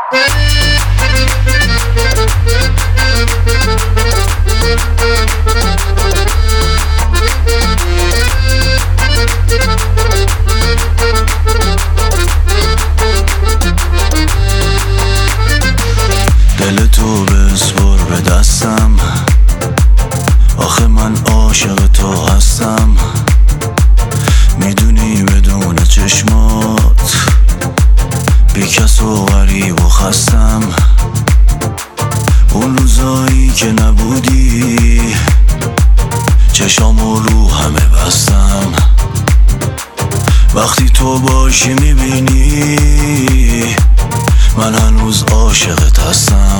دل تو بسپر به دستم، آخه من عاشق تو هستم. میدونی بدون چشمات بی کس و غریب و خستم. اون روزایی که نبودی چشامو رو همه بستم. وقتی تو باشی میبینی من هنوز عاشقت هستم.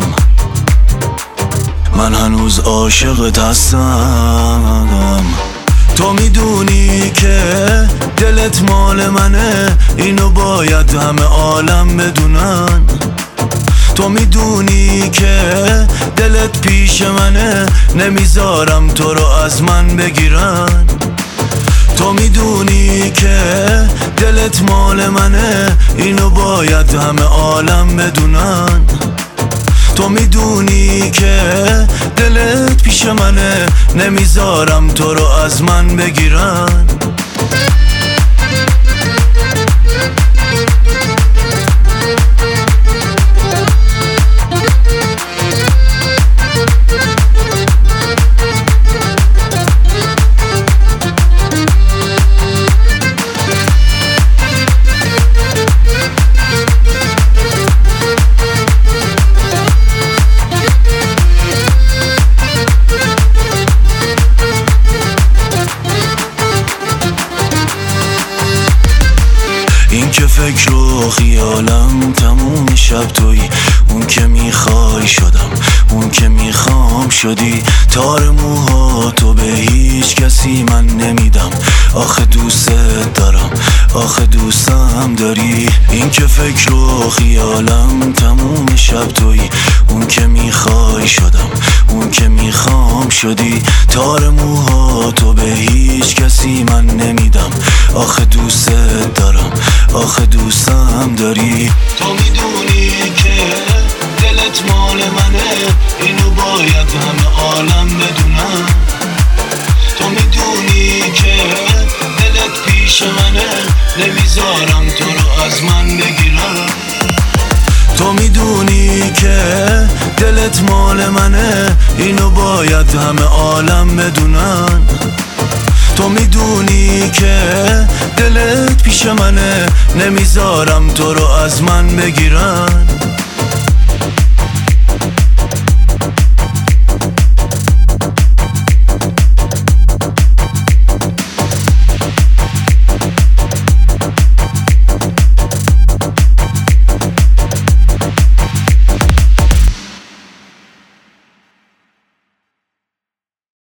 من هنوز عاشقت هستم. تو میدونی که دلت مال منه، اینو باید همه عالم بدونن. تو میدونی که دلت پیش منه، نمیذارم تو رو از من بگیرن. تو میدونی که دلت مال منه، اینو باید همه عالم بدونن. تو میدونی که دلت پیش منه، نمیذارم تو رو از من بگیرن. این که فکر و خیالم تموم شب توی، اون که میخوای شدم، اون که میخوام شدی. تار موها تو به هیچ کسی من نمیدم، آخه دوست دارم، آخه دوستم داری. این که فکر و خیالم تموم شب توی، اون که میخوای شدم، اون که میخوام شدی. تار موها تو به هیچ کسی من نمیدم، آخه دوست دارم، آخه دوستم داری. تو میدونی که دلت مال منه، اینو باید همه عالم بدونن. تو میدونی که دلت پیش منه، نمیذارم تو رو از من بگیرن. تو میدونی که دلت مال منه، اینو باید همه عالم بدونن. تو میدونی که دلت پیش منه، نمیذارم تو رو از من بگیرن.